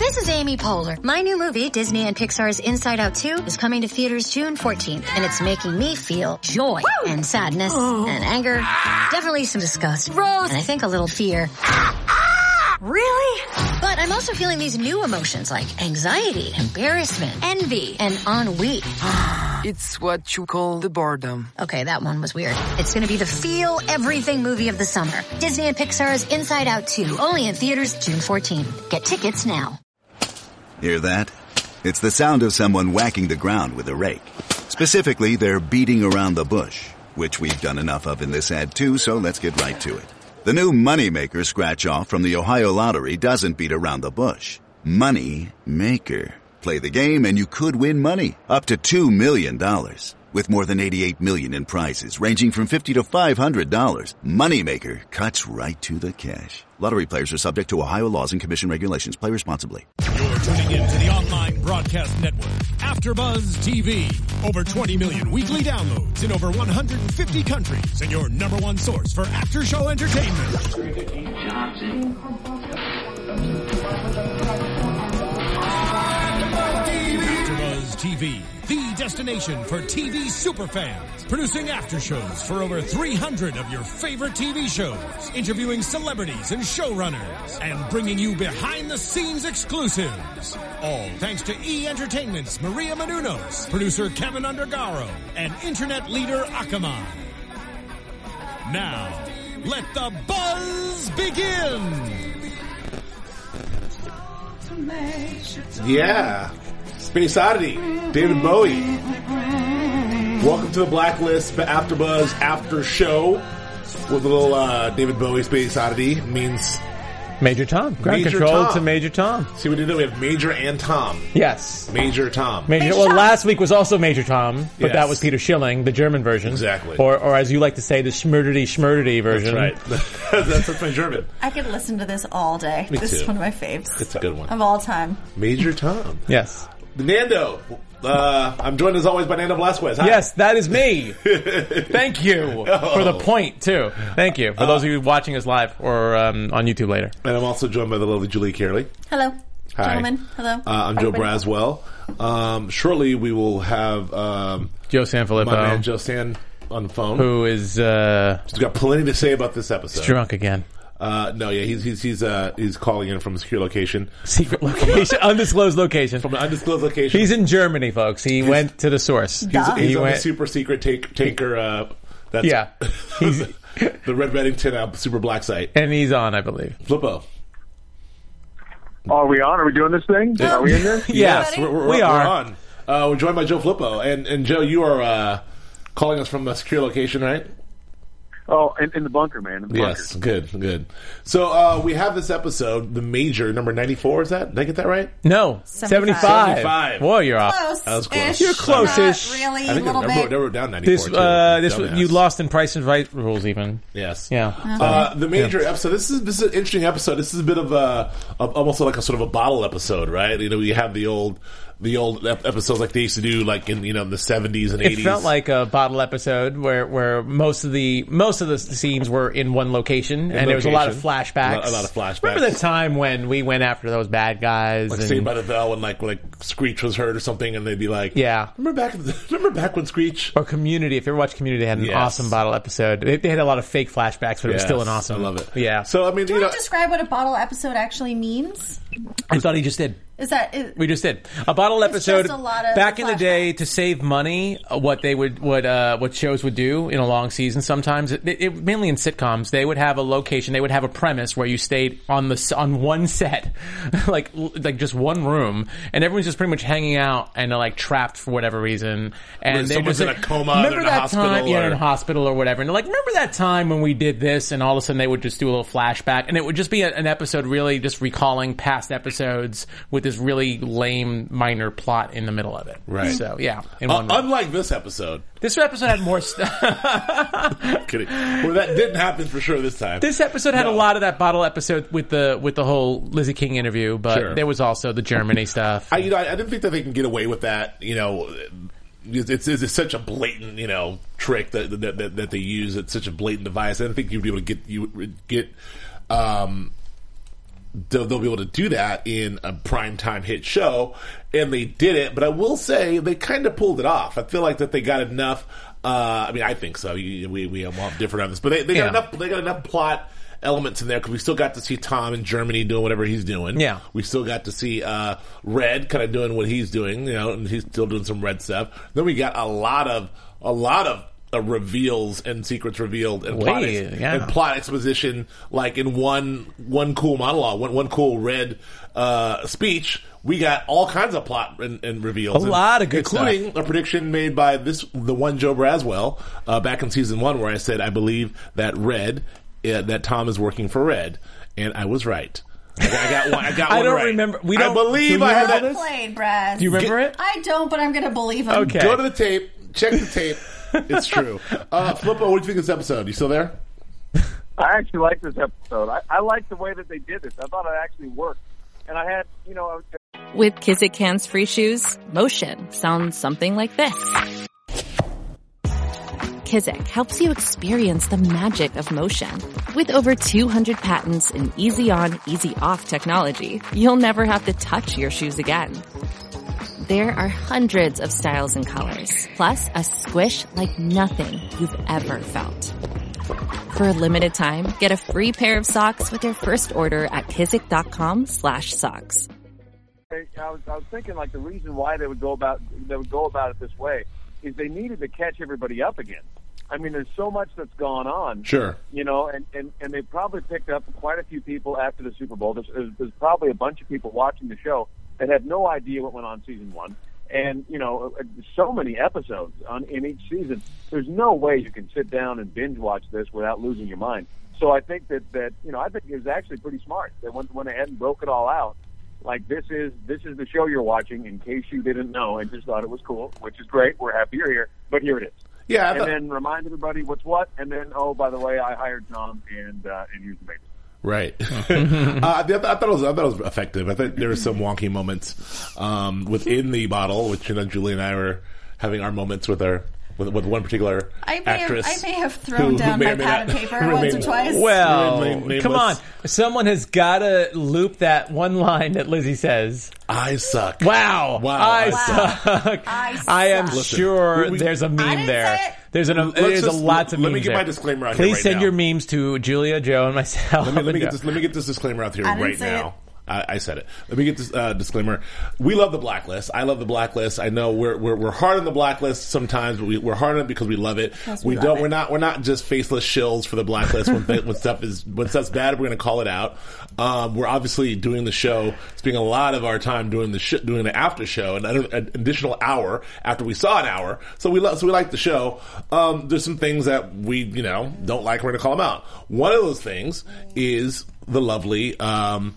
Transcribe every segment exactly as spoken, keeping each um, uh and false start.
This is Amy Poehler. My new movie, Disney and Pixar's Inside Out two, is coming to theaters June fourteenth, and it's making me feel joy Woo! and sadness oh. and anger, definitely some disgust, Rose, and I think a little fear. Really? But I'm also feeling these new emotions like anxiety, embarrassment, envy, and ennui. It's what you call the boredom. Okay, that one was weird. It's gonna be the feel everything movie of the summer. Disney and Pixar's Inside Out two, only in theaters June fourteenth. Get tickets now. Hear that? It's the sound of someone whacking the ground with a rake. Specifically, they're beating around the bush, which we've done enough of in this ad too, so let's get right to it. The new Moneymaker scratch-off from the Ohio Lottery doesn't beat around the bush. Money Maker. Play the game and you could win money. Up to two million dollars. With more than eighty-eight million dollars in prizes ranging from fifty dollars to five hundred dollars. Moneymaker cuts right to the cash. Lottery players are subject to Ohio laws and commission regulations. Play responsibly. You're tuning in to the online broadcast network, AfterBuzz T V. Over twenty million weekly downloads in over one hundred fifty countries, and your number one source for after-show entertainment. AfterBuzz T V, the destination for T V superfans, producing after shows for over three hundred of your favorite T V shows, interviewing celebrities and showrunners, and bringing you behind-the-scenes exclusives. All thanks to E! Entertainment's Maria Menounos, producer Kevin Undergaro, and internet leader Akamai. Now, let the buzz begin! Yeah. Space Oddity, David Bowie. Welcome to the Blacklist AfterBuzz After Show with a little uh, David Bowie Space Oddity. Means Major Tom. Ground Major control Tom. to Major Tom. See, we did that. We have Major and Tom. Yes. Major Tom. Major, Major well, Tom. last week was also Major Tom, but Yes. that was Peter Schilling, the German version. Exactly. Or, or as you like to say, the Schmurdity Schmurdity version. That's right. that's, that's my German. I could listen to this all day. Me this too. is one of my faves. It's a good one. Of all time. Major Tom. Yes. Nando. Uh, I'm joined as always by Nando Velasquez. Hi. Yes, that is me. Thank you Oh. for the point, too. Thank you. For Uh, those of you watching us live or um, on YouTube later. And I'm also joined by the lovely Julie Carey. Hello. Hi. Gentlemen. Hello. Uh, I'm Joe Everybody. Braswell. Um, shortly we will have um, Joe Sanfilippo, my man Joe San on the phone. who is uh, He's got plenty to say about this episode. drunk again. Uh, no, yeah, he's he's he's uh he's calling in from a secure location, Secret location, undisclosed location. from an undisclosed location. He's in Germany, folks. He went to the source. he's, Duh. he's He on went- the super secret take, tanker. Uh, that's Yeah. He's, the Red Reddington uh, super black site. and he's on, I believe. Flippo. Are we on? Are we doing this thing? Are we in this? Yes, we're, we're, we we're are. on. Uh, we're joined by Joe Flippo, and and Joe, you are uh, calling us from a secure location, right? Oh, in, in the bunker, man. In the Yes, bunker. good, good. So uh, we have this episode, the Major, number ninety-four. Is that? Did I get that right? No, seventy-five. seventy-five. seventy-five. Whoa, you're off. Close. That was close. You're close-ish. Not really. I A think I little never, bit. wrote- never wrote down ninety-four. This, too. uh, this Dumbass. you lost in Price and Right rules, even. Yes. Yeah. Uh, the Major episode. This is this is an interesting episode. This is a bit of a, a almost like a sort of a bottle episode, right? You know, we have the old the old ep- episodes like they used to do, like in you know in the seventies and It eighties. felt like a bottle episode where, where most of the most of the scenes were in one location, and there was a lot of location. flashbacks. A lot- a lot of flashbacks. Remember the time when we went after those bad guys? like and, Saved by the Bell, when like like Screech was hurt or something, and they'd be like, Yeah. remember back remember back when Screech. or Community. If you ever watched Community, they had an Yes. awesome bottle episode. They, they had a lot of fake flashbacks, but it was still an Yes, awesome. I love it. Yeah. So I mean, Do you you know, want to describe what a bottle episode actually means? I thought he just did. Is that... Is, We just did a bottle It's episode. just a lot of back in the day, flashbacks. to save money, uh, what they would, what uh, what shows would do in a long season. Sometimes, it, it, mainly in sitcoms, they would have a location. They would have a premise where you stayed on the s- on one set, like like just one room, and everyone's just pretty much hanging out and they're like trapped for whatever reason. And they're someone's just in like, a coma, Remember they're in a that hospital, time? Yeah, or- in a hospital or whatever. And they're like, remember that time when we did this? And all of a sudden, they would just do a little flashback, and it would just be a, an episode really just recalling past episodes with this really lame minor plot in the middle of it. Right. So yeah. In uh, one minute. unlike this episode, This episode had more stuff. kidding, well, that didn't happen for sure this time. This episode had No. a lot of that bottle episode with the with the whole Lizzie King interview, but Sure. there was also the Germany stuff. I, you know, I, I didn't think that they can get away with that. You know, it's, it's, it's such a blatant, you know, trick that that, that that they use. It's such a blatant device. I didn't think you'd be able to get you get um, they'll, they'll be able to do that in a primetime hit show, and they did it. But I will say they kind of pulled it off. I feel like that they got enough. Uh, I mean, I think so. We we, we have different on this, but they, they got Yeah. enough. They got enough plot elements in there because we still got to see Tom in Germany doing whatever he's doing. Yeah. We still got to see uh, Red kind of doing what he's doing, you know, and he's still doing some Red stuff. Then we got a lot of a lot of uh, reveals and secrets revealed and plot, Way, ex- yeah. and plot exposition, like in one one cool monologue, one one cool Red uh, speech. We got all kinds of plot and, and reveals, A lot of good including stuff. a prediction made by this the one Joe Braswell uh, back in season one, where I said I believe that Red. Yeah, that Tom is working for Red, and I was right. I got, I got one. I, got I one don't right. remember- we don't- I believe do you I have remember that. this? Played, Brad. Do you remember it? I don't, but I'm going to believe him. Okay. Go to the tape. Check the tape. It's true. Uh, Flippo, what do you think of this episode? You still there? I actually like this episode. I, I like the way that they did this. I thought it actually worked. And I had, you know, With Kizik Hands Free Shoes, motion sounds something like this. Kizik helps you experience the magic of motion. With over two hundred patents and easy-on, easy-off technology, you'll never have to touch your shoes again. There are hundreds of styles and colors, plus a squish like nothing you've ever felt. For a limited time, get a free pair of socks with your first order at kizik.com slash socks. I was, I was thinking like the reason why they would go about they would go about it this way is they needed to catch everybody up again. I mean, there's so much that's gone on. Sure. You know, and, and, and they probably picked up quite a few people after the Super Bowl. There's, there's, there's probably a bunch of people watching the show that had no idea what went on season one. And, you know, so many episodes on in each season. There's no way you can sit down and binge watch this without losing your mind. So I think that, that you know, I think it was actually pretty smart. They went, went ahead and broke it all out. Like, this is this is the show you're watching, in case you didn't know and just thought it was cool, which is great. We're happy you're here, but here it is. Yeah. I And thought- then remind everybody what's what, and then, oh, by the way, I hired Tom, and uh, and here's the baby. Right. uh, I, th- I thought it was. I thought it was effective. I think there were some wonky moments um, within the bottle, which you know, Julie and I were having our moments with our with, with one particular I may, have, actress. I may have thrown who- down who may my or may pad not of paper remain- once or twice. Well, Remain nameless. come on. Someone has got to loop that one line that Lizzie says. I suck. Wow. Wow, I I suck. I I am suck. Listen, sure we- we- there's a I meme didn't there. say it. There's an, Let's there's a just- lots of let memes me get there. my disclaimer out here Please right send now. your memes to Julia, Joe, and myself. Let me, let me get this. Let me get this disclaimer out here I didn't right say now. it. I, I said it. Let me get this uh, disclaimer. We love the Blacklist. I love the Blacklist. I know we're we're, we're hard on the Blacklist sometimes, but we, we're hard on it because we love it. Yes, we we don't. love We're it. not. We're not just faceless shills for the Blacklist. When, th- when stuff is when stuff's bad, we're going to call it out. Um, we're obviously doing the show, spending a lot of our time doing the sh- doing the after show, and an an additional hour after we saw an hour. So we love. So we like the show. Um, there's some things that we you know don't like. We're going to call them out. One of those things is the lovely. Um,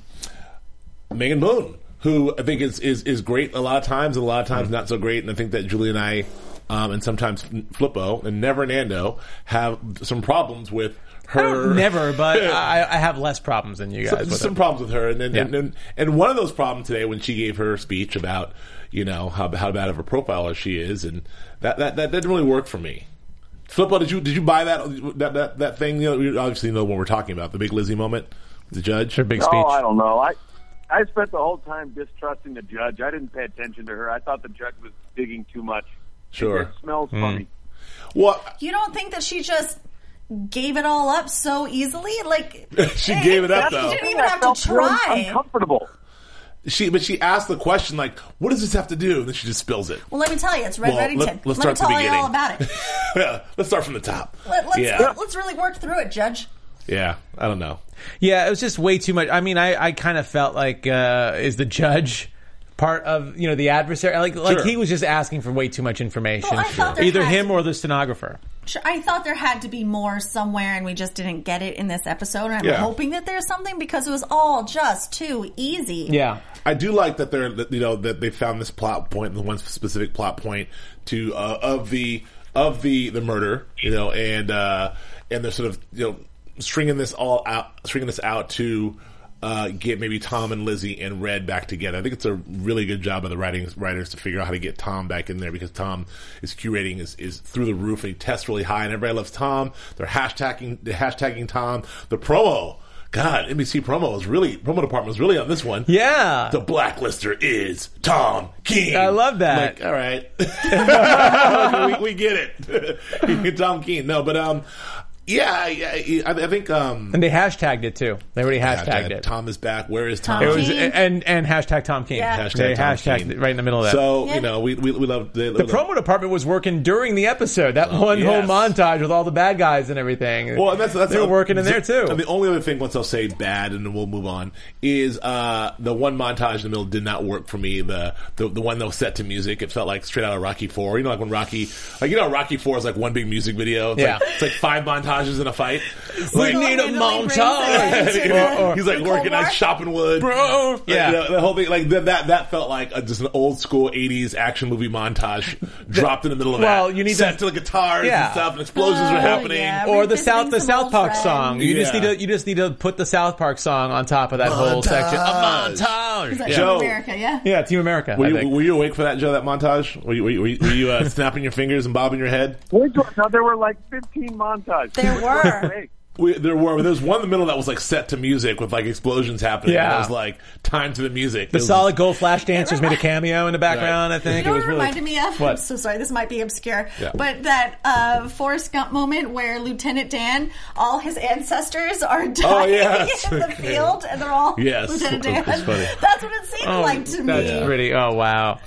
Megan Moon, who I think is, is, is great a lot of times and a lot of times not so great. And I think that Julie and I, um, and sometimes Flippo and Never Nando have some problems with her. Never, but I, I have less problems than you guys. some, with some it. problems with her. And, and, Yeah. and, and, and one of those problems today when she gave her speech about, you know, how, how bad of a profiler she is. And that, that, that didn't really work for me. Flippo, did you, did you buy that, that, that, that thing? You know, you obviously know what we're talking about. The big Lizzie moment, the judge. Her big speech. Oh, I don't know. I I spent the whole time distrusting the judge. I didn't pay attention to her. I thought the judge was digging too much. Sure. It smells funny. Well, You don't think that she just gave it all up so easily? Like She gave it up, She though. didn't even I have felt to really try. uncomfortable. She, but she asked the question like, "What does this have to do?" And then she just spills it. Well, let me tell you, it's Red Well, Reddington. let- let's let me start at the tell you all beginning. about it. Yeah, let's start from the top. Let, let's yeah, let, let's really work through it, Judge. yeah. I don't know. Yeah, it was just way too much. I mean, I, I kind of felt like uh, is the judge part of you know the adversary? Like like Sure. he was just asking for way too much information. Well, I thought there Either had him to or the stenographer. Sure, I thought there had to be more somewhere, and we just didn't get it in this episode. And I'm Yeah. hoping that there's something because it was all just too easy. Yeah. I do like that they're that, you know that they found this plot point, the one specific plot point to uh, of the of the the murder, you know, and uh, and they're sort of you know stringing this all out, stringing this out to uh, get maybe Tom and Lizzie and Red back together. I think it's a really good job of the writing writers to figure out how to get Tom back in there because Tom his Q rating is, is through the roof and he tests really high and everybody loves Tom. They're hashtagging they're hashtagging Tom. The promo God, N B C promo was really promo department was really on this one. Yeah, the blacklister is Tom Keen. I love that. Like, all right, we, we get it. Tom Keen. No, but um. Yeah, yeah, I, I think, um... And they hashtagged it, too. They already hashtagged it. Tom is back. Where is Tom? Tom it was, and, and hashtag Tom King. Yeah. Hashtag they Tom hashtagged King. it right in the middle of that. So, yeah. you know, we we, we love... The, the promo department was working during the episode. That Oh, one yes. whole montage with all the bad guys and everything. Well, and that's, that's they were working in there, too. And the only other thing, once I'll say bad, and then we'll move on, is uh, the one montage in the middle did not work for me. The, the the one that was set to music, it felt like straight out of Rocky Four. You know, like when Rocky... Like, you know, Rocky Four is like one big music video. It's Yeah. Like, it's like five montages in a fight. We Like, need a Randomly brings montage. it Or- or- to he's like the working Cold on War. chopping wood, Bro. Like, Yeah. you know, the whole thing like that. That, that felt like a, just an old school eighties action movie montage dropped in the middle of Well, that. you need set to- to the guitars Yeah. and stuff, and explosions Oh, were happening. yeah. Or the Revisiting South, the some South old Park friends. song. You just Yeah. need to, you just need to put the South Park song on top of that whole Montage. section. A Is montage. that Yeah. Joe. Team America, yeah. Yeah, Team America. Were I you, think. were you awake for that, Joe? That montage? Were you, were you, were you, were you uh, snapping your fingers and bobbing your head? Wait, no, there were like fifteen montages. There were. Hey, We, there were. But there was one in the middle that was like set to music with like explosions happening. Yeah. And it was like time to the music. The It was- Solid Gold Flash Dancers made a cameo in the background. Right. I think You know it was what it really reminded me of? What? I'm so sorry, this might be obscure. Yeah. But that uh, Forrest Gump moment where Lieutenant Dan, all his ancestors are dying Oh, yes. in the field, and they're all Yes. Lieutenant Dan. That's funny. That's what it seemed Oh, like to that's me. pretty. Oh wow.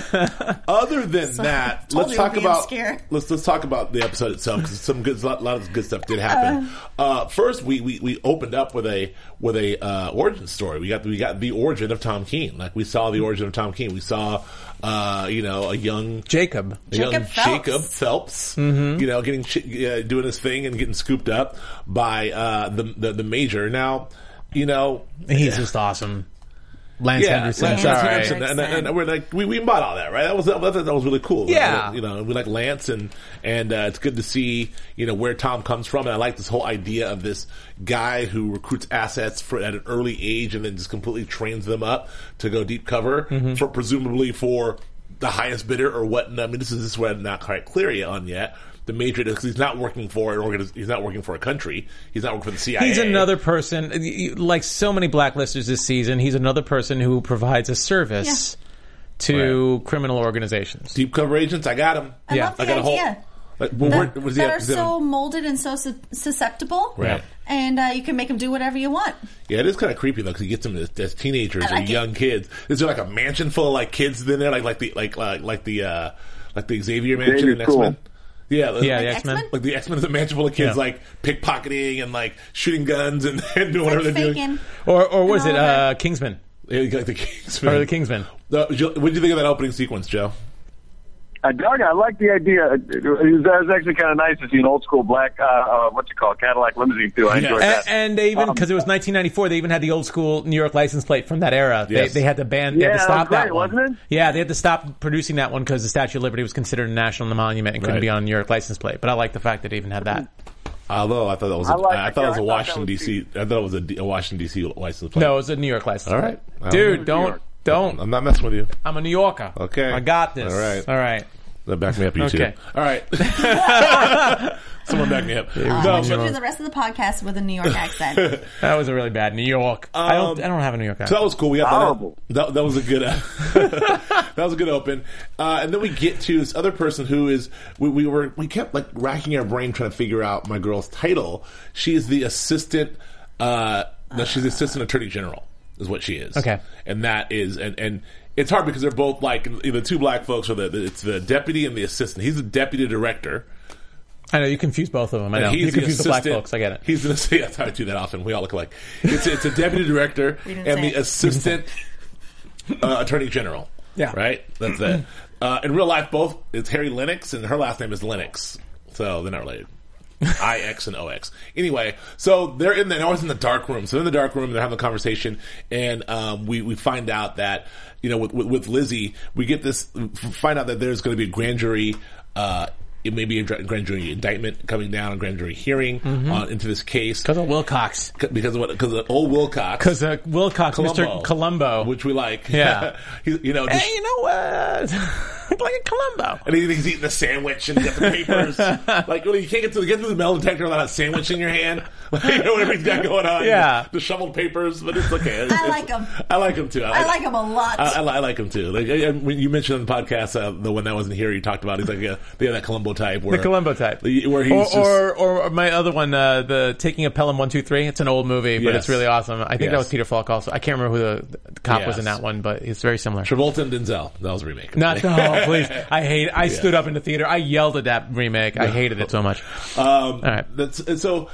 Other than that, told let's you talk it would be about obscure. let's let's talk about the episode itself because some good, a lot, lot of good stuff did happen. Uh, first, we, we, we opened up with a with a uh, origin story. We got we got the origin of Tom Keen. Like we saw the origin of Tom Keen. We saw uh, you know a young Jacob. a young Jacob Phelps. Jacob Phelps, you know, getting ch- uh, doing his thing and getting scooped up by uh, the, the the major. Now, you know, He's just awesome. Lance yeah, Henderson. Lance It's all right. Henderson, and, and, and we're like, we, we bought all that, right? That was that, that was really cool. Yeah. you know, we like Lance, and and uh, it's good to see you know where Tom comes from, and I like this whole idea of this guy who recruits assets for at an early age and then just completely trains them up to go deep cover Mm-hmm. for presumably for the highest bidder or what. I mean, this is this is what I'm not quite clear yet on yet. The major, because he's not working for an organiz- he's not working for a country. He's not working for the C I A. He's another person, like so many blacklisters this season. He's another person who provides a service to Right. criminal organizations. deep cover agents. I got him. I Yeah. love the I got a whole. idea. Like, well, that, where, was he that at- are was he so on- molded and so su- susceptible. Right. And uh, you can make them do whatever you want. Yeah, it is kind of creepy though because he gets them as, as teenagers I like or it. young kids. Is there like a mansion full of like kids in there, like like the like like, like the uh, like the Xavier mansion Xavier's in X Men? cool. Yeah, the, Yeah, Like the X-Men. X-Men? like the X Men is a mansion full of kids, Yeah. like pickpocketing and like shooting guns and, and doing whatever Like they're faking. doing. Or, or was And it all that. uh, Kingsman? Yeah, like the Kingsman. Or the Kingsman? Uh, Joe, what did you think of that opening sequence, Joe? Uh, Doug, I like the idea. It was, that was actually kind of nice to see an old school black, uh, uh, what's it called, Cadillac limousine too. I Yeah. enjoyed And, that. and they even, Um, because it was nineteen ninety-four, they even had the old school New York license plate from that era. Yes. They, they had to ban, they Yeah, had to that stop was that great, one. wasn't it? Yeah, they had to stop producing that one because the Statue of Liberty was considered a national monument and couldn't Right. be on a New York license plate. But I like the fact that they even had that. Although I thought that was a, I like- I thought it was a yeah, I thought Washington that D was C. I thought it was a, D- a Washington D C license plate. No, it was a New York license All plate. right. I don't Dude, know. don't, York. don't. I'm not messing with you. I'm a New Yorker. Okay. I got this. All right. All right. Back me up, you Okay. two. All right. Someone back me up. No, I'll but- do the rest of the podcast with a New York accent. That was a really bad New York. I don't. Um, I don't have a New York So that accent. was cool. We got Horrible. that, that. That was a good. Uh, that was a good open. Uh, and then we get to this other person who is. We, we were. We kept like racking our brain trying to figure out my girl's title. She is the assistant. Uh, no, she's the assistant attorney general. Is what she is. Okay. And that is and and. It's hard because they're both like the two black folks are the, the it's the deputy and the assistant. He's the deputy director. I know you confuse both of them. I know And you he's confuse the, black assistant- folks. I get it. He's gonna say that's how I do that often. We all look alike. It's it's a deputy director We didn't and say the it. assistant uh, attorney general. Yeah. right. That's it. Uh, in real life, both it's Harry Lennox and her last name is Lennox, so they're not related. I X and O X. Anyway, so they're in the, they're always in the dark room. So they're in the dark room, they're having a conversation, and um, we we find out that you know with, with with Lizzie, we get this find out that there's going to be a grand jury. Uh, it may be a grand jury indictment coming down, a grand jury hearing Mm-hmm. on into this case Because of Wilcox. because of what because of old Wilcox. Because uh, Wilcox, Columbo, Mister Columbo. which we like. Yeah. He- you know, Hey, you know what? like a Columbo. And he, he's eating the sandwich and you got the papers. Like, well, you can't get to get to the metal detector without a sandwich in your hand. Like, you know, whatever he's got going on. Yeah. The, the shoveled papers, but it's okay. It's, I like him. I like him too. I like, I like him a lot. I, I, I like him too. Like I, when you mentioned on the podcast, uh, the one that wasn't here, you talked about. He's like, yeah, they have that Columbo type. Where, The Columbo type. Where he's or, just, or, or my other one, uh, the Taking of Pelham one two three. It's an old movie, but Yes. it's really awesome. I think Yes. that was Peter Falk also. I can't remember who the, the cop was in Yes. that one, but it's very similar. Travolta and Denzel. That was a remake. Not, oh, please. I hate I stood up in the theater. I yelled at that remake. I hated it so much. Um, All right. That's, and so,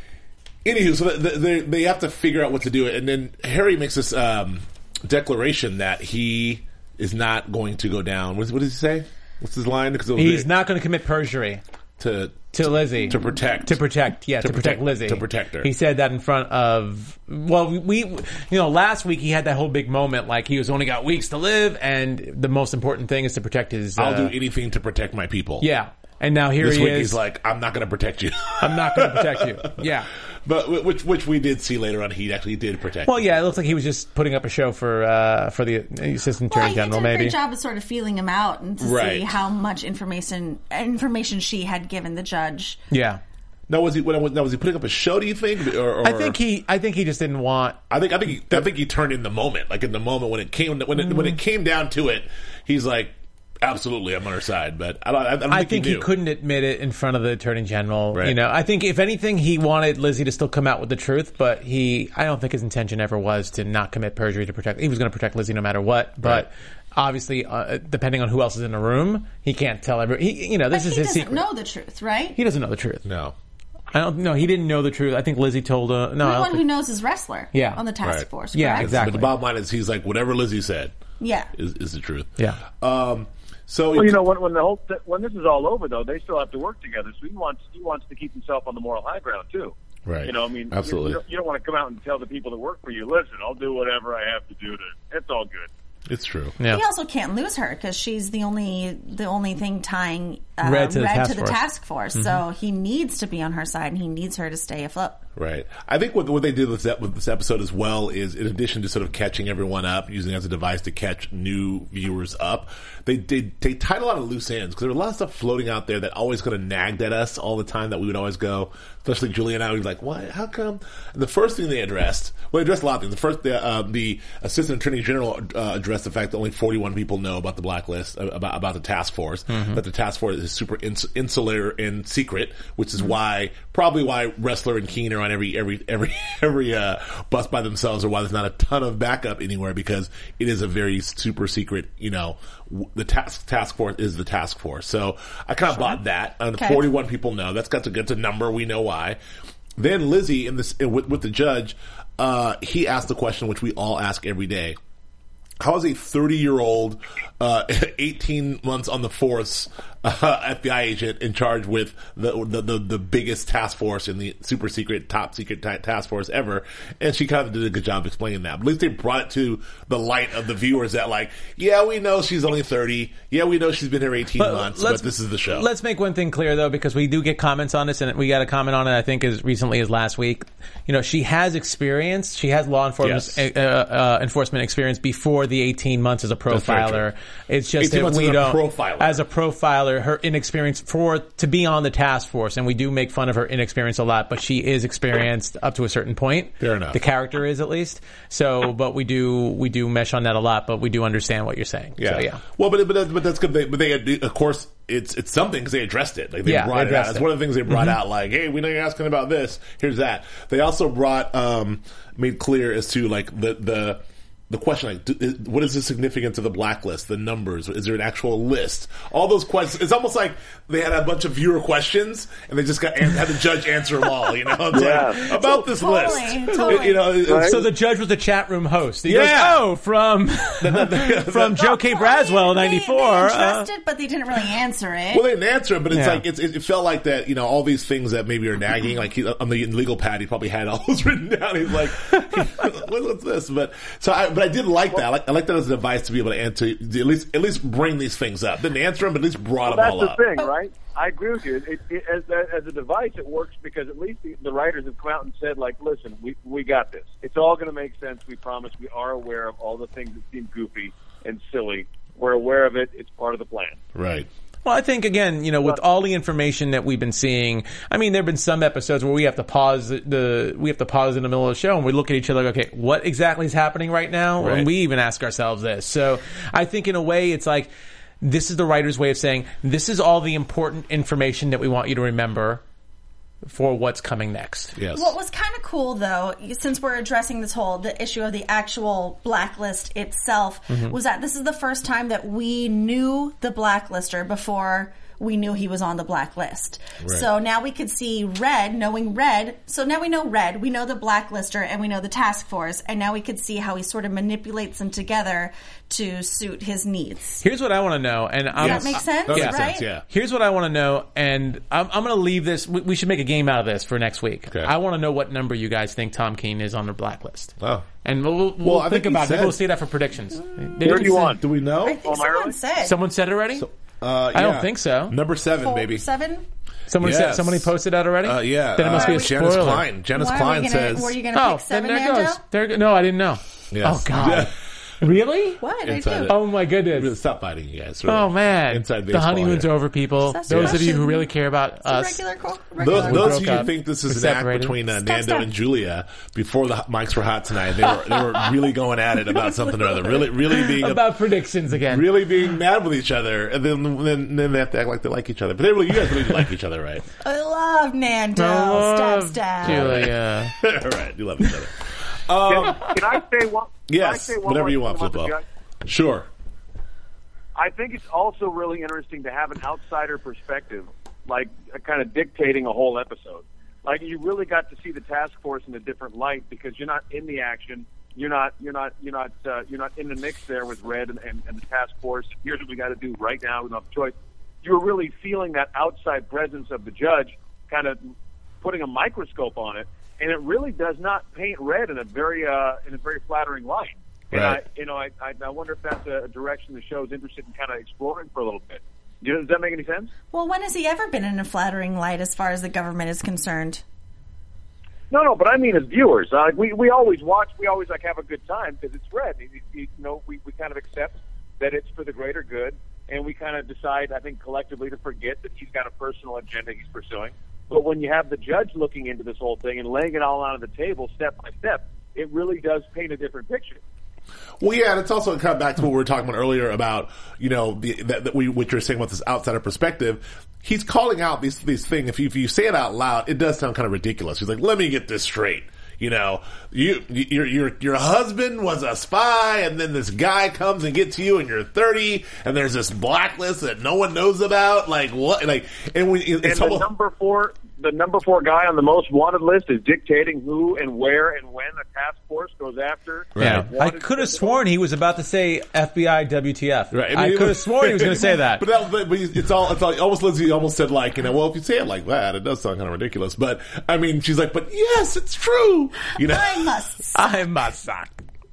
anywho, so they, they, they have to figure out what to do. And then Harry makes this um, declaration that he is not going to go down. What, what does he say? What's his line? Because He's not going to commit perjury to to Lizzie. to protect. To protect, yeah, to, To protect, protect- Lizzie. to protect her. He said that in front of, well, we, you know, last week he had that whole big moment, like he was only got weeks to live, and the most important thing is to protect his. I'll uh, do anything to protect my people. Yeah, and now here This he week is. he's like, I'm not going to protect you. I'm not going to protect you. Yeah. But wh- which which we did see later on, he actually did protect. Well, him. yeah, it looks like he was just putting up a show for uh, for the assistant Well, attorney he general, did a maybe. great job of sort of feeling him out and to Right. see how much information information she had given the judge. Yeah. Now was he? When, now was he putting up a show? Do you think? Or, or I think he. I think he just didn't want. I think I think he, I think he turned in the moment, like in the moment when it came when it, Mm. when it came down to it, he's like, absolutely, I'm on her side. But I don't. I, don't I think, think he, he, knew. couldn't admit it in front of the attorney general. Right. You know, I think if anything, he wanted Lizzie to still come out with the truth, but he. I don't think his intention ever was to not commit perjury to protect. He was going to protect Lizzie no matter what, but. Right. Obviously, uh, depending on who else is in the room, he can't tell every. He, you know, this But is he his doesn't secret. know the truth, right? He doesn't know the truth. No. I don't. No, he didn't know the truth. I think Lizzie told. Uh, no, I The don't one think- who knows is wrestler. Yeah. On the task Right. force. Yeah, correct? exactly. But the bottom line is, he's like, whatever Lizzie said Yeah. is, is the truth. Yeah. Um. So Well, you know, when, when the whole th- when this is all over, though, they still have to work together. So he wants he wants to keep himself on the moral high ground too. Right. You know, I mean, you- Absolutely. You, don't, you don't want to come out and tell the people that work for you, listen, I'll do whatever I have to do to. It's all good. It's true. Yeah. He also can't lose her because she's the only the only thing tying uh, Red to the task force. task force. So he needs to be on her side, and he needs her to stay afloat. Right. I think what what they did with, that, with this episode as well is, in addition to sort of catching everyone up, using it as a device to catch new viewers up, they they, they tied a lot of loose ends because there was a lot of stuff floating out there that always kind of nagged at us all the time that we would always go, especially Julie and I, we'd be like, what? How come? And the first thing they addressed, well, they addressed a lot of things. The first, the, uh, the Assistant Attorney General uh, addressed the fact that only forty-one people know about the blacklist, uh, about about the task force, Mm-hmm. that the task force is super ins- insular and secret, which is why, probably why Wrestler and Keane are on every, every, every, every, uh, bus by themselves, or why there's not a ton of backup anywhere, because it is a very super secret, you know, w- the task, task force is the task force. So I kind of bought that. And Okay. forty-one people know. That's got to get to number. We know why. Then Lizzie in this, with, with the judge, uh, he asked the question which we all ask every day. How is a thirty-year-old, uh, eighteen months on the force, uh, F B I agent in charge with the, the the the biggest task force in the super secret, top secret ta- task force ever? And she kind of did a good job of explaining that. But at least they brought it to the light of the viewers that, like, yeah, we know she's only thirty. Yeah, we know she's been here eighteen months, but this is the show. Let's make one thing clear, though, because we do get comments on this, and we got a comment on it, I think, as recently as last week. You know, she has experience. She has law enforcement Yes. uh, uh, enforcement experience before the eighteen months as a That's very profiler. true. It's just eighteen that months we as a don't, profiler. as a profiler, her inexperience for to be on the task force, and we do make fun of her inexperience a lot, but she is experienced up to a certain point. Fair enough. The character is, at least. So, but we do we do mesh on that a lot, but we do understand what you're saying. Yeah. So, yeah. Well, but but but that's good. They, but they, of course, it's it's something because they addressed it. Like they Yeah, brought they it out. addressed It's it. one of the things they brought Mhm. out. Like, hey, we know you're asking about this. Here's that. They also brought um made clear as to like the the. The question, like, do, is, what is the significance of the blacklist? The numbers? Is there an actual list? All those questions. It's almost like they had a bunch of viewer questions, and they just got had the judge answer them all. You know, it's Yeah. like about this Totally, list. totally. You know, it's- So the judge was the chat room host. He Yeah. goes, oh, from from Joe K. Braswell, They- ninety-four. They, uh, addressed it, but they didn't really answer it. Well, they didn't answer it, but it's Yeah. like it's, it felt like that. You know, all these things that maybe are nagging. Like he, on the legal pad, he probably had all those written down. He's like, what, "What's this?" But so, I, but I did like that. I like, I like that as a device to be able to answer, to at least at least bring these things up. Didn't answer them, but at least brought Well, them that's all the up. thing, right? I agree with you. It, it, as, as a device, it works because at least the, the writers have come out and said, like, listen, we we got this. It's all going to make sense. We promise. We are aware of all the things that seem goofy and silly. We're aware of it. It's part part of the plan. Right. Well, I think, again, you know, with all the information that we've been seeing, I mean, there have been some episodes where we have to pause the, the we have to pause in the middle of the show and we look at each other like, okay, what exactly is happening right now? Right. And we even ask ourselves this. So I think in a way it's like, this is the writer's way of saying, this is all the important information that we want you to remember for what's coming next. Yes. What was kind of cool, though, since we're addressing this whole the issue of the actual blacklist itself, Mm-hmm. was that this is the first time that we knew the blacklister before we knew he was on the blacklist. Right. So now we could see Red, knowing Red. So now we know Red, we know the blacklister, and we know the task force, and now we could see how he sort of manipulates them together to suit his needs. Here's what I want to know, and I'm, Does that make sense? That Yeah. makes Right? sense, yeah. Here's what I want to know, and I'm, I'm going to leave this. We, we should make a game out of this for next week. Okay. I want to know what number you guys think Tom Keene is on the blacklist. Oh. And we'll, we'll, Well, I think think he about it. Maybe said- we'll see that for predictions. Where do you want? Do we know? I think Oh, am I someone early? said. Someone said it already? Uh, I don't yeah. think so. Number seven, Four, baby. Seven? Someone said Yes. somebody posted that already. Uh, yeah. Then it must uh, be a Janice spoiler. Klein. Janice Why are Klein we gonna, says. were you going to Oh, pick then seven, there Nando? goes. There. No, I didn't know. Yes. Oh God. Really? What? I Inside do. it. Oh my goodness. Stop fighting, you guys. Really. Oh man. Inside the baseball honeymoon's here. over, people. That's Those of you who Russian. really care about It's a us. regular, co- Those, regular. We those broke of you who up. think this We're is an act separated. between uh, Stop, Nando stop. and Julia before the mics were hot tonight, they were they were really going at it about something or other, really really being About predictions again. really being mad with each other, and then then then they have to act like they like each other. But they really, you guys really do like each other, right? I love Nando. I Stab, love stab. Julia. All right, you love each other. Um, Can, can I say one? Can I yes, say one whatever more you thing want, about the Flippo. judge? Sure. I think it's also really interesting to have an outsider perspective, like uh, kind of dictating a whole episode. Like you really got to see the task force in a different light because you're not in the action. You're not. You're not. You're not. Uh, you're not in the mix there with Red and, and, and the task force. Here's what we got to do right now. We don't have a choice. You were really feeling that outside presence of the judge, kind of putting a microscope on it, and it really does not paint Red in a very uh, in a very flattering light. And Right. I, you know, I, I, I wonder if that's a direction the show is interested in kind of exploring for a little bit. You know, does that make any sense? Well, when has he ever been in a flattering light as far as the government is concerned? No, no, but I mean as viewers, uh, we we always watch, we always like have a good time because it's Red. You, you, you know, we, we kind of accept that it's for the greater good, and we kind of decide, I think, collectively to forget that he's got a personal agenda he's pursuing. But when you have the judge looking into this whole thing and laying it all out on the table step by step, it really does paint a different picture. Well, yeah, and it's also kind of back to what we were talking about earlier about, you know, the, that, that we, what you're saying about this outsider perspective. He's calling out these, these things. If you, if you say it out loud, it does sound kind of ridiculous. He's like, let me get this straight. You know, you, your, your, your husband was a spy, and then this guy comes and gets you, and you're thirty, and there's this blacklist that no one knows about. Like, what? Like, and we, it's And the almost, number four, the number four guy on the most wanted list is dictating who and where and when a task force goes after. Yeah. wanted I could have sworn he was about to say F B I W T F. Right. I could have sworn he was going to say that. But, that, but but it's all, it's all, almost Lindsay almost said like, you know, well, if you say it like that, it does sound kind of ridiculous. But, I mean, she's like, but yes, it's true. You know? I must. I must suck.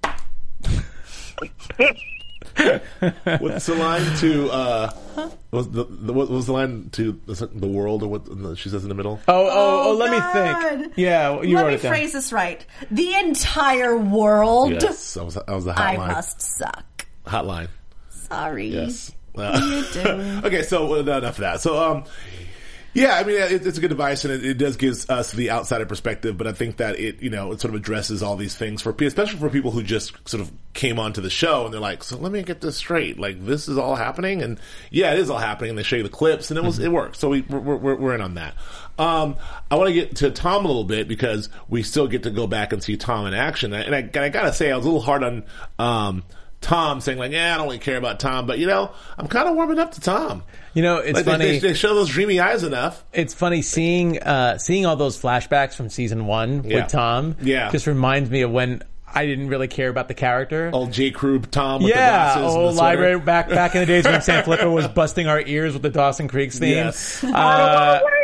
What's the line to, uh, what was the, the, what was the line to the, the world or what she says in the middle? Oh, oh, oh, Oh, let me God. think. Yeah, you Let wrote me it down. phrase this right. The entire world. Yes, that was, that was the I hotline. must suck. Hotline. Sorry. Yes. You do. Okay, so uh, enough of that. So, um, yeah, I mean, it, it's a good device, and it, it does give us the outsider perspective. But I think that it, you know, it sort of addresses all these things for, especially for people who just sort of came onto the show and they're like, "So let me get this straight. Like, this is all happening." And yeah, it is all happening. And they show you the clips, and it was it works. So we we're, we're, we're in on that. Um, I want to get to Tom a little bit because we still get to go back and see Tom in action. And I, and I gotta say, I was a little hard on um, Tom, saying like, "Yeah, I don't really care about Tom," but you know, I'm kind of warming up to Tom. You know, it's Like, they- funny. They, they show those dreamy eyes enough. It's funny seeing uh, seeing all those flashbacks from season one Yeah. with Tom. Yeah. Just reminds me of when I didn't really care about the character. Old J. Crew Tom with yeah, the glasses and old the sweater. library back back in the days when Sam Flipper was busting our ears with the Dawson Creek theme. Yes. Uh,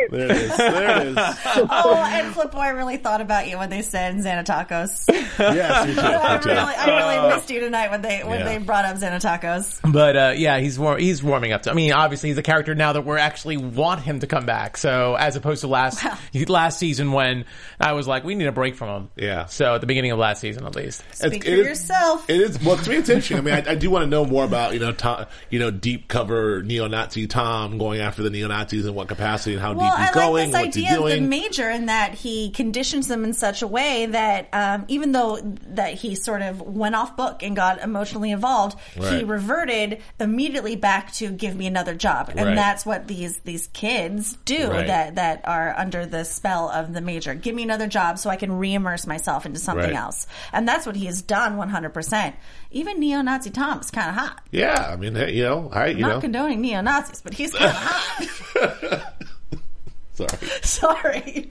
There it is. There it is. Oh, and Flip Boy, I really thought about you when they said Xanatacos. Yes, me too. I Me too. really, I really missed you tonight when they when Yeah. they brought up Xanatacos. But uh, yeah, he's war- he's warming up to. I mean, obviously, he's a character now that we actually want him to come back. So as opposed to last last season when I was like, we need a break from him. Yeah. So at the beginning of last season, at least. Speak It- for it is- yourself. It is well to me. It's interesting. I mean, I, I do want to know more about you know, Tom, you know, deep cover neo-Nazi Tom going after the neo-Nazis in what capacity and how Well, deep he's I like going, this what's he idea of the doing. Major in that he conditions them in such a way that um, even though that he sort of went off book and got emotionally involved, he Right. reverted immediately back to give me another job, and Right. that's what these these kids do Right. that that are under the spell of the Major. Give me another job so I can re-immerse myself into something Right. else, and that's what he has done one hundred percent. Even neo-Nazi Tom's kind of hot. Yeah, I mean, hey, you know, I you Not know, condoning neo-Nazis, but he's kind of hot. sorry. Sorry.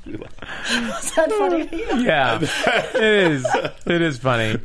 Is that funny? Yeah, it is. It is funny.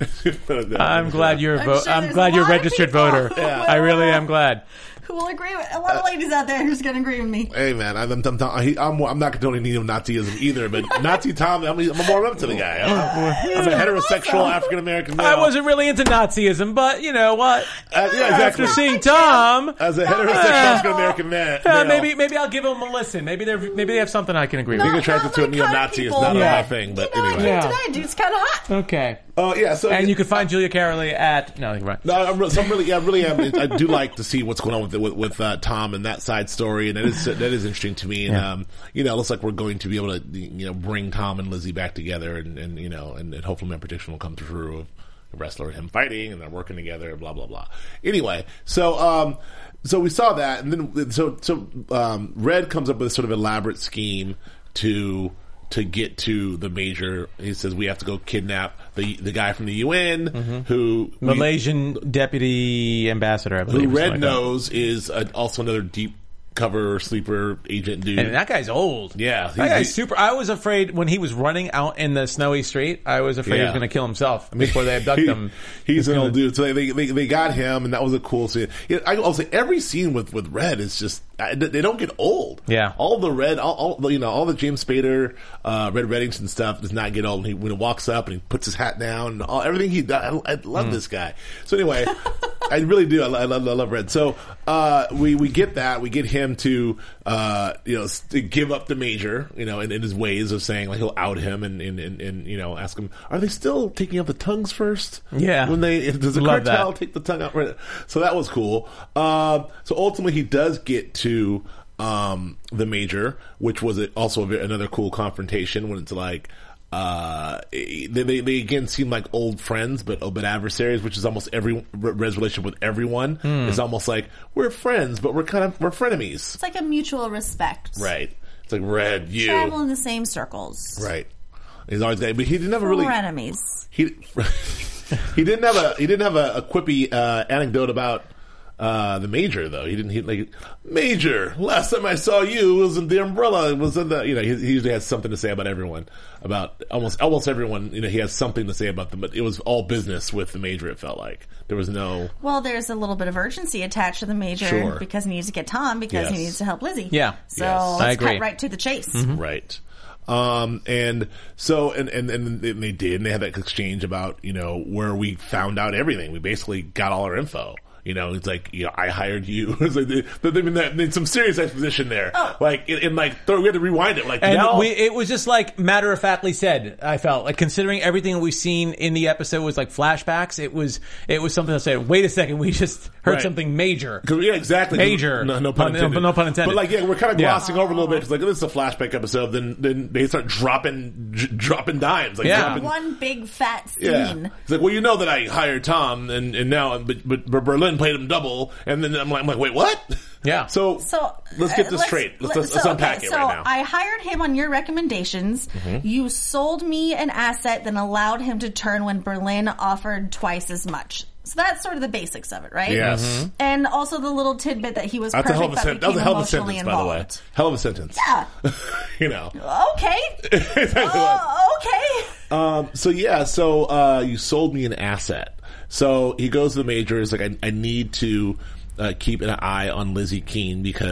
I'm glad you're a I'm vo- sure I'm there's glad a you're a lot of registered people voter. who will, I really am glad. Who will agree with a lot of ladies out there who's going to agree with me. Hey man, I'm I'm, I'm, I'm, I'm not condoning neo-Nazism either, but Nazi Tom, I'm, I'm more up to the guy. I'm, I'm a heterosexual African American male. I wasn't really into Nazism, but you know what? Uh, yeah, exactly. After seeing Tom, As a heterosexual Uh, African American man, uh, male, maybe maybe I'll give him a listen. Maybe they maybe they have something I can agree being with. attracted to a Not my kind of neo-Nazi is people, not Yeah. my thing. But You know, anyway, I Yeah. can't deny it, dude's kind of hot. Okay, oh yeah. So and you can find Julia Caroli at no, you're right. No, I'm, re- so I'm really, yeah, I really am. I do like to see what's going on with with, with uh, Tom and that side story, and that is that is interesting to me. And Yeah. um, you know, it looks like we're going to be able to, you know, bring Tom and Lizzie back together, and, and you know, and, and hopefully my prediction will come through of the wrestler and him fighting, and they're working together, blah blah blah. Anyway, so um, so we saw that, and then so so um, Red comes up with a sort of elaborate scheme to. To get to the Major, he says we have to go kidnap the the guy from the U N who we- Malaysian deputy ambassador, I believe. who or something Red like that. knows is a, also another deep cover sleeper agent dude. And that guy's old. Yeah, that he- guy's he- super. I was afraid when he was running out in the snowy street. I was afraid he was Yeah. going to kill himself before they abduct He- him. He's an old dude, so they, they they got him, and that was a cool scene. Yeah, I, I'll say every scene with, with Red is just I, they don't get old. Yeah. all the Red, all, all you know, all the James Spader, uh, Red Reddington stuff does not get old. He, when he walks up and he puts his hat down, and all, everything he does, I, I love Mm. this guy. So anyway, I really do. I, lo- I love I love Red. So uh, we we get that we get him to uh, you know to give up the Major, you know, in, in his ways of saying like he'll out him and and, and and you know ask him, are they still taking out the tongues first? Yeah. when they does the Love cartel that. take the tongue out? Right. So that was cool. Um, so ultimately, he does get to um, the Major, which was a, also a, ve- another cool confrontation when it's like. Uh, they, they, they again seem like old friends, but, but adversaries, which is almost every Red's relationship with everyone. Hmm. It's almost like we're friends, but we're kind of, we're frenemies. It's like a mutual respect. Right. It's like Red, you. Travel in the same circles. Right. He's always that, but he didn't have a really, We're enemies. he, he didn't have a, he didn't have a, a quippy, uh, anecdote about, uh, the Major though. He didn't, he like, Major, last time I saw you was in the umbrella. It was in the, you know, he, he usually has something to say about everyone, about almost, almost everyone, you know, he has something to say about them, but it was all business with the Major, it felt like. There was no, Well, there's a little bit of urgency attached to the Major Sure. because he needs to get Tom because he Yes. needs to help Lizzie. Yeah. So Yes. let's I agree. cut right to the chase. right. Um, and so, and, and, and they did, and they had that exchange about, you know, where we found out everything. We basically got all our info. You know, it's like, you know, I hired you. It's like they, they, they made some serious exposition there. Oh. Like, in, in like, we had to rewind it. Like, And now, we, it was just like matter of factly said. I felt like considering everything that we've seen in the episode was like flashbacks. It was it was something to say. Wait a second, we just heard Right. something major. 'Cause- yeah, exactly. 'Cause- Major. No, no pun Pun- intended. no pun intended. But like, yeah, we're kind of Yeah. glossing over a little bit because like, this is a flashback episode. Then, then they start dropping, j- dropping dimes. Like, Yeah. dropping, One big fat scene. yeah. It's like, well, you know that I hired Tom, and, and now, but, but Berlin played him double, and then I'm like, I'm like, wait, what? Yeah. So, So let's get uh, this straight. Let's, let- let's, let's so, unpack okay, it so right now. I hired him on your recommendations. Mm-hmm. You sold me an asset, then allowed him to turn when Berlin offered twice as much. So that's sort of the basics of it, right? Yes. Mhm. And also the little tidbit that he was That's a hell of perfect a that sentence. That was a became hell of a emotionally sentence, by the way. involved. Hell of a sentence. Yeah. You know. Okay. Exactly what- Oh, okay. Um, so yeah, so, uh, you sold me an asset. So he goes to the Major, is like, I, I need to, uh, keep an eye on Lizzie Keene because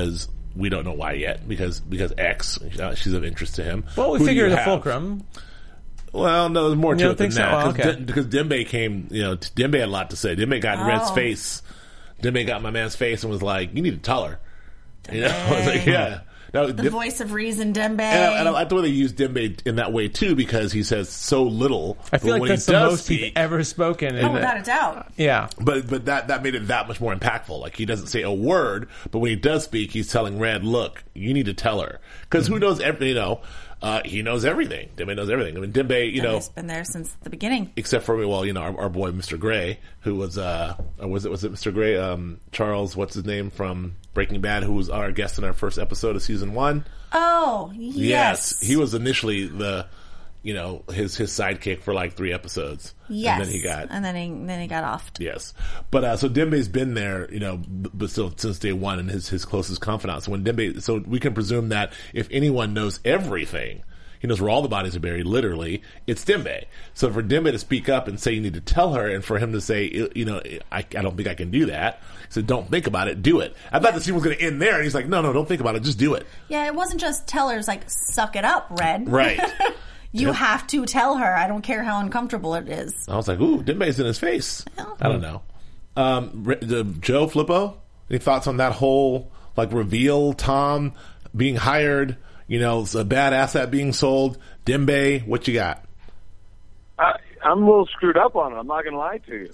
we don't know why yet because because X, uh, she's of interest to him. Well, we Who do figured you the have? fulcrum. Well, no, there's more You to don't it than think so? that. Oh, okay. Because Dembe came, you know, Dembe had a lot to say. Dembe got in Red's Oh. face. Dembe got my man's face and was like, "You need to tell her." You know, I was like, "Yeah." No, The Dem- voice of reason, Dembe. and I, and I like the way they use Dembe in that way too, because he says so little. I feel but like when that's he the does most speak, he's ever spoken. Oh, in without the- a doubt. Yeah. But but that that made it that much more impactful. Like he doesn't say a word, but when he does speak, he's telling Red, "Look, you need to tell her," because who knows everything? You know, uh, he knows everything. Dembe knows everything. I mean, Dembe, you know, Dembe's been there since the beginning. except for well, you know, our, our boy Mister Gray, who was uh, or was it was it Mister Gray? Um, Charles, what's his name from Breaking Bad, who was our guest in our first episode of season one. Oh, yes. he was initially the, you know, his his sidekick for like three episodes. Yes. And then he got And then he, then he got offed. Yes, but uh, so Dembe's been there, you know, b- but still since day one, and his his closest confidant. So when Dembe, so we can presume that if anyone knows everything, he knows where all the bodies are buried. Literally, it's Dembe. So for Dembe to speak up and say you need to tell her, and for him to say, you know, I, I don't think I can do that. He said, don't think about it, do it. I thought the scene was going to end there, and he's like, no, no, don't think about it, just do it. Yeah, it wasn't just tell her, it's like, suck it up, Red. Right. You Yep. have to tell her. I don't care how uncomfortable it is. I was like, ooh, Dembe's in his face. Yeah. I don't know. Um, Re- the, Joe Flippo, any thoughts on that whole like reveal? Tom being hired, you know, a bad asset being sold. Dembe, what you got? I, I'm a little screwed up on it. I'm not going to lie to you.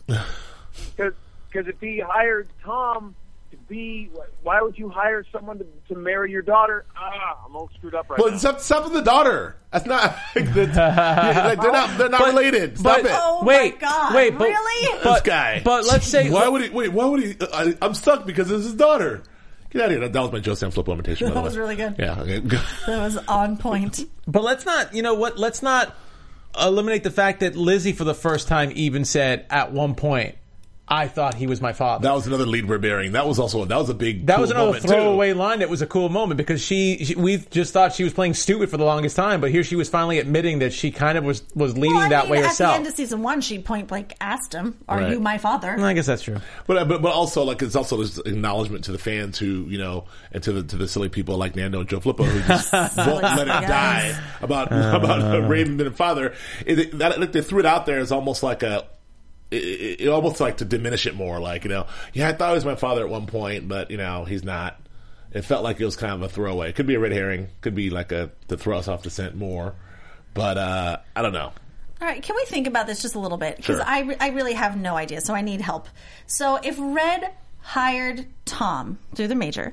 Because if he hired Tom to be, why would you hire someone to, to marry your daughter? Ah, I'm all screwed up right Well, now. stop, stop with the daughter. That's not. That's, yeah, like, they're not. They're not But- related. Stop but- it. Oh Wait, my God. wait, but- really? this guy. But let's say why would he? Wait, why would he? I, I'm stuck because it's his daughter. Get out of here. That, that was my Joe Sam Flippo imitation. by the That way. was really good. Yeah. Okay. That was on point. But let's not, you know what, let's not eliminate the fact that Lizzie for the first time even said at one point, I thought he was my father. That was another lead we're bearing. That was also that was a big. That cool was another moment, throwaway too. line that was a cool moment because she, she, we just thought she was playing stupid for the longest time, but here she was finally admitting that she kind of was, was leading Well, I that mean, way at herself. the end of season one, she point blank asked him, "Are Right. you my father?" I guess that's true. But, but but also like it's also this acknowledgement to the fans who you know and to the to the silly people like Nando and Joe Flippo who just won't let it guys. die about about Raven and father. It, that like they threw it out there as almost like a. It, it, it almost like to diminish it more, like you know, yeah, I thought he was my father at one point, but you know, he's not. It felt like it was kind of a throwaway. It could be a red herring, could be like a to throw us off the scent more, but uh I don't know. All right, can we think about this just a little bit? Because Sure. I, re- I really have no idea, so I need help. So if Red hired Tom through the Major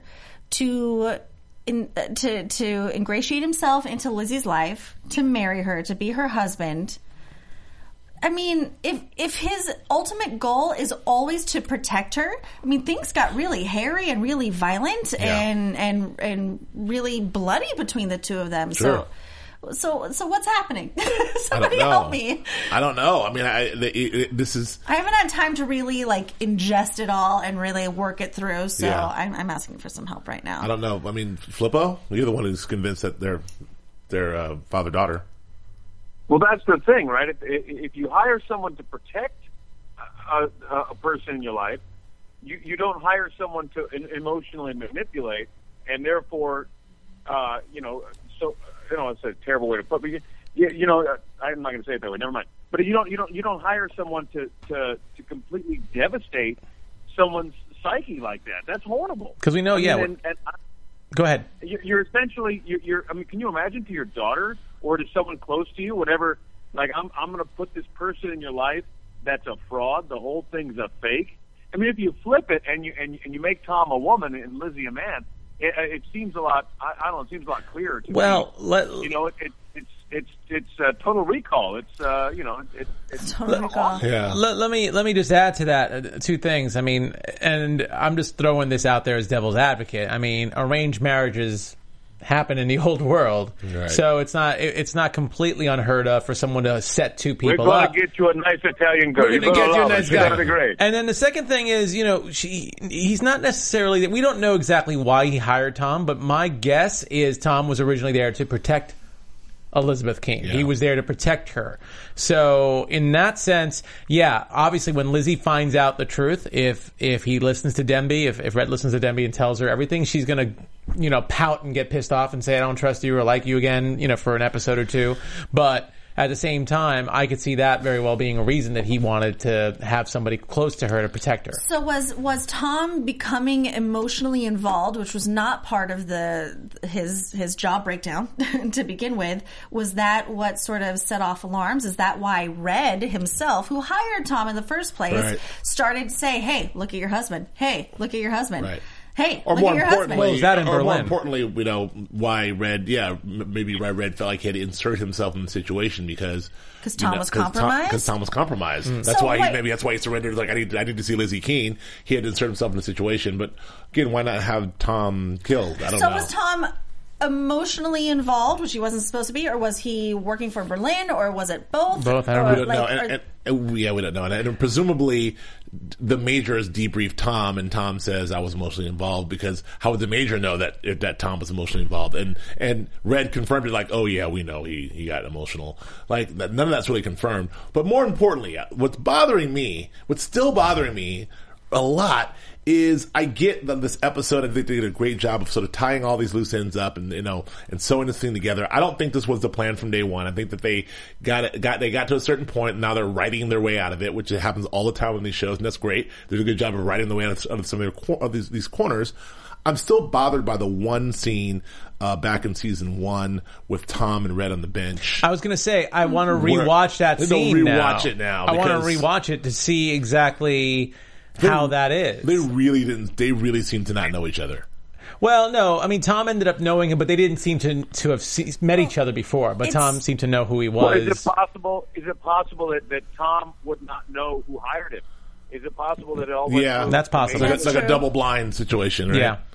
to in, uh, to to ingratiate himself into Lizzie's life, to marry her, to be her husband. I mean, if if his ultimate goal is always to protect her, I mean, things got really hairy and really violent Yeah. and and and really bloody between the two of them. Sure. So, so so what's happening? I don't Somebody know. help me. I don't know. I mean, I, the, it, it, this is. I haven't had time to really like ingest it all and really work it through, so Yeah. I'm, I'm asking for some help right now. I don't know. I mean, Flippo, you're the one who's convinced that they're they're uh, father daughter. Well, that's the thing, right? If, if you hire someone to protect a, a, a person in your life, you, you don't hire someone to emotionally manipulate, and therefore, uh, you know, so you know, it's a terrible way to put it. But you, you know, I'm not going to say it that way. Never mind. But you don't, you don't, you don't hire someone to to, to completely devastate someone's psyche like that. That's horrible. Because we know, I mean, yeah. and, and I, Go ahead. you're you're essentially you're, you're. I mean, can you imagine to your daughter or to someone close to you, whatever? Like, I'm I'm going to put this person in your life that's a fraud. The whole thing's a fake. I mean, if you flip it and you and, and you make Tom a woman and Lizzie a man, it, it seems a lot. I, I don't know. It seems a lot clearer to Well, me. let, You know, it, it, it's it's it's uh, Total Recall. It's uh, you know, it, it's Totally recall. Yeah. Let, let me let me just add to that uh, two things. I mean, and I'm just throwing this out there as devil's advocate. I mean, arranged marriages happen in the old world, Right. so it's not it, it's not completely unheard of for someone to set two we're people going up. to get you a nice Italian girl. We're gonna You're get you a love nice it. She's guy. gonna be great. And then the second thing is, you know, she he's not necessarily. We don't know exactly why he hired Tom, but my guess is Tom was originally there to protect Elizabeth King. Yeah. He was there to protect her. So in that sense, yeah, obviously when Lizzie finds out the truth, if if he listens to Demby, if, if Red listens to Demby and tells her everything, she's going to you know, pout and get pissed off and say I don't trust you or like you again, you know, for an episode or two. But at the same time, I could see that very well being a reason that he wanted to have somebody close to her to protect her. So was was Tom becoming emotionally involved, which was not part of the his his job breakdown to begin with? Was that what sort of set off alarms? Is that why Red himself, who hired Tom in the first place, Right. started to say, "Hey, look at your husband. Hey, look at your husband." Right. Hey, Or look more at your husband. importantly, Well, is that in or more Berlin? importantly, you know, why Red, yeah, m- maybe why Red felt like he had to insert himself in the situation because 'Cause you Tom know, was 'cause compromised? Because Tom was compromised. That's So why wait. he maybe that's why he surrendered. Like I need, I need to see Lizzie Keene. He had to insert himself in the situation. But again, why not have Tom killed? I don't So know. was Tom emotionally involved, which he wasn't supposed to be, or was he working for Berlin, or was it both? Both, I don't Or, know. We don't like, know. And, or- and, and, yeah, we don't know. And, and presumably, the major has debriefed Tom, and Tom says I was emotionally involved because how would the major know that if that Tom was emotionally involved? And and Red confirmed it, like, oh yeah, we know he he got emotional. Like that, none of that's really confirmed. But more importantly, what's bothering me, what's still bothering me a lot, is I get that this episode, I think they did a great job of sort of tying all these loose ends up and, you know, and sewing this thing together. I don't think this was the plan from day one. I think that they got it, got, they got to a certain point and now they're writing their way out of it, which happens all the time in these shows, and that's great. They do a good job of writing the way out of, out of some of, their, of these, these corners. I'm still bothered by the one scene, uh, back in season one with Tom and Red on the bench. I was going to say, I want to Where- rewatch that They'll scene rewatch now. it now I want to because- rewatch it to see exactly how that is. They really didn't, they really seem to not know each other. Well, no, I mean, Tom ended up knowing him, but they didn't seem to to have see, met each other before. But It's- Tom seemed to know who he Well, was. is it possible? Is it possible that, that Tom would not know who hired him? Is it possible that it all? went Yeah, through- That's possible. Like, That's a, like a true. double blind situation, right? Yeah.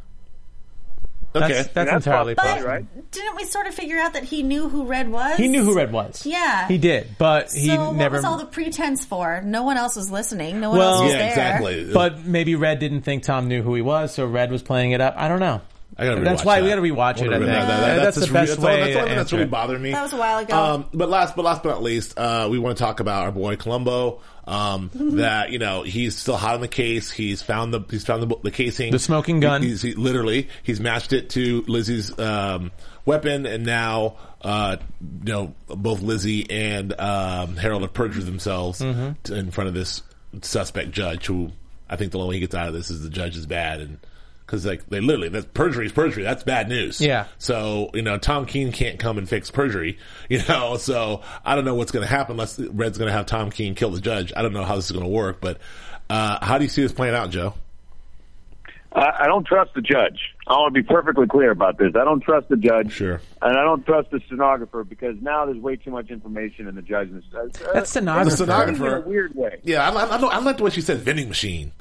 Okay. That's, that's, That's entirely possible, possible. right? Didn't we sort of figure out that he knew who Red was? He knew who Red was. Yeah. He did, but he so never. what was all the pretense for? No one else was listening. No one Well- else was yeah, there. exactly. But maybe Red didn't think Tom knew who he was, so Red was playing it up. I don't know. I gotta That's rewatch why that. we got to rewatch it. I That- think that- that- that's, the just best re- that's way. all- That's to all that's answer really it. bothering me. That was a while ago. Um, but last, but last but not least, uh, we want to talk about our boy Columbo. Um, Mm-hmm. that you know he's still hot on the case. He's found the he's found the, the casing, The smoking gun. He, he's he, literally he's matched it to Lizzie's um, weapon, and now uh, you know both Lizzie and um, Harold have perjured themselves Mm-hmm. to, in front of this suspect judge. Who I think the only way he gets out of this is the judge is bad and. Because like they literally, that's perjury is perjury. That's bad news. Yeah. So you know, Tom Keene can't come and fix perjury. You know, so I don't know what's going to happen unless Red's going to have Tom Keene kill the judge. I don't know how this is going to work. But uh, how do you see this playing out, Joe? I, I don't trust the judge. I want to be perfectly clear about this. I don't trust the judge. Sure. And I don't trust the stenographer because now there's way too much information in the judgment. Uh, That stenographer. The stenographer. in a weird way. Yeah, I, I, I like the way she said vending machine.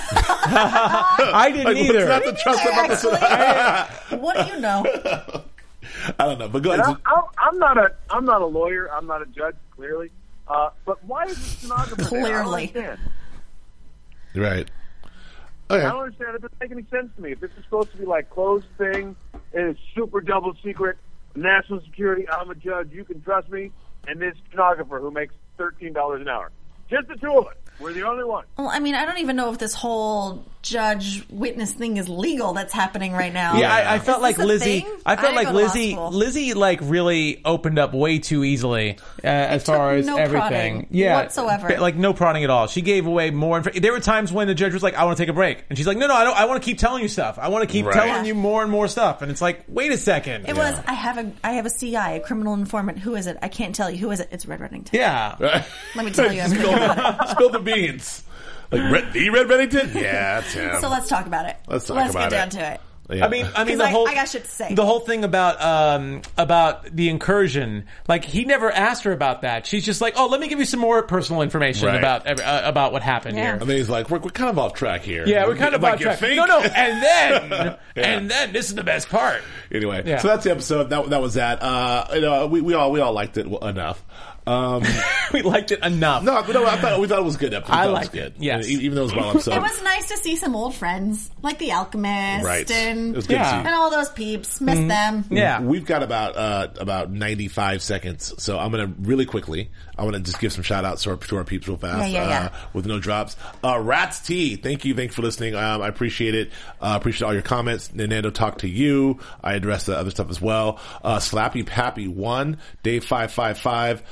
I didn't Like, either. what's not to trust about the stenographer? What do you know? I don't know, but go And ahead. I'm, I'm, I'm not a I'm not a lawyer. I'm not a judge, clearly. Uh, but why is the stenographer there? I don't Clearly. understand. Right. I Okay. don't understand. It doesn't make any sense to me. If this is supposed to be like closed thing, and it's super double secret, national security, I'm a judge, you can trust me, and this stenographer who makes thirteen dollars an hour. Just the two of us. We're the only one. Well, I mean, I don't even know if this whole judge witness thing is legal that's happening right now. Yeah, I, I felt Is like this a Lizzie. thing? I felt I like go to law Lizzie. school. Lizzie like really opened up way too easily uh, as far took as no everything. prodding Yeah, whatsoever. but, like no prodding at all. She gave away more. Inf- there were times when the judge was like, "I want to take a break," and she's like, "No, no, I don't. I want to keep telling you stuff. I want to keep Right. telling Yeah. you more and more stuff." And it's like, wait a second. It was. I have a. I have a C I, a criminal informant. Who is it? I can't tell you. Who is it? It's Red Reddington. Yeah. Let me tell you everything spill, about spill the beans. Like Red, the Red Reddington? Yeah, that's him. So let's talk about it. Let's talk Let's about get down it. to it. Yeah. I mean, I mean 'Cause the I- whole I got shit to say. the whole thing about um about the incursion. Like he never asked her about that. She's just like, "Oh, let me give you some more personal information Right. about uh, about what happened Yeah. here." And then he's like, we're, we're kind of off track here. Yeah, we're kind of like, off you track. think? No, no, and then Yeah. and then this is the best part. Anyway, Yeah. so that's the episode. That that was that. Uh, you know, we, we all we all liked it enough. Um, we liked it enough. No, no, I thought we thought it was good. I, I it liked was it. good. Yes, even, even though it was well episode. It was nice to see some old friends like the Alchemist, Right. and It was good to see. and all those peeps. Miss Mm-hmm. them. Yeah. We've got about uh, about ninety-five seconds, so I'm going to really quickly, I want to just give some shout outs to our, to our peeps real fast, Yeah, yeah, yeah. Uh, with no drops. Uh, Rats T, thank you, thank you for listening. Um, I appreciate it. Uh, appreciate all your comments. Nando talked to you. I addressed the other stuff as well. Uh, Slappy Pappy one, Dave five five five.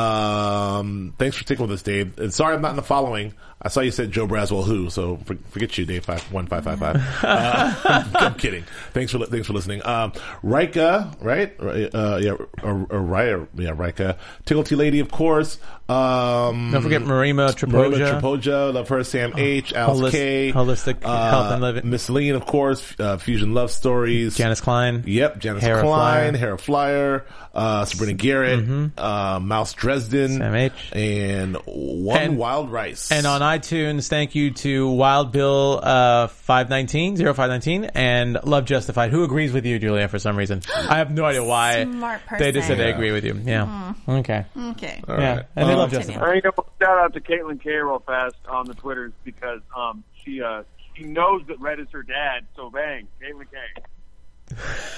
Um, thanks for sticking with us, Dave. And sorry I'm not in the following. I saw you said Joe Braswell who, so for, forget you, Dave five one five five five. Uh, I'm, I'm kidding. Thanks for thanks for listening. Um, Rika, right? Uh, yeah, or, or, right? Yeah, Rika. Tickle Tea Lady, of course. Um, Don't forget Marima Marima Trapoja. Trapoja, love her. Sam H, Alice Holist- K, Holistic uh, Health and Living. Miss Lean, of course. Uh, Fusion Love Stories. Janice Klein. Yep, Janice Hera Klein, Flyer. Hera Flyer, uh, Sabrina Garrett, uh, Mouse Dresden, Sam H. and One And- Wild Rice. And on iTunes, thank you to Wild Bill uh, five nineteen, oh five nineteen, and Love Justified, who agrees with you, Julia, for some reason. I have no idea why. Smart They just said they person. agree with you. Yeah. Okay. Okay. All Yeah. right. And they Um, love Justified. I know, shout out to Caitlin K real fast on the Twitters because um, she uh, she knows that Red is her dad. So bang, Caitlin K.